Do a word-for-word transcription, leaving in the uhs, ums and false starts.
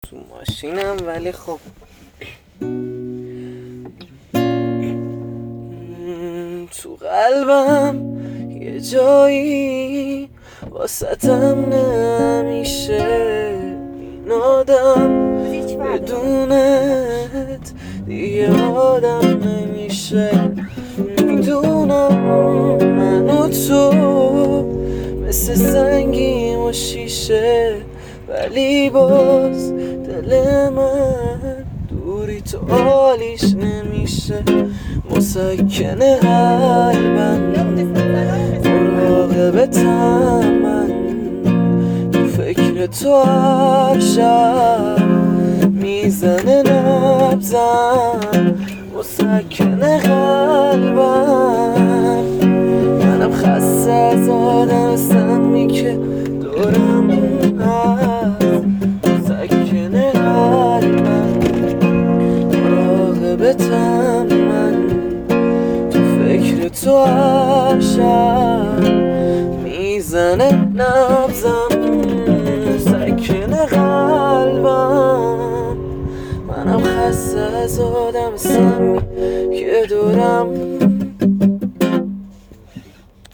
تو ماشینم ولی خب تو قلبم یه جایی واسطم نمیشه این آدم بدونت دیگه آدم نمیشه. میدونم من و تو مثل سنگیم و شیشه ولی باز دل من دوری تو حالیش نمیشه. مسکن قلبم مراقبتم من تو فکر تو هر شب میزنه نبزم. مسکن قلبم منم خسته از آدم سمی که دورم هست. مسکن قلبم مراقبتم من تو فکر تو هر شب میزنه نبزم. مسکن قلبم منم خسته از آدم سمی که دورم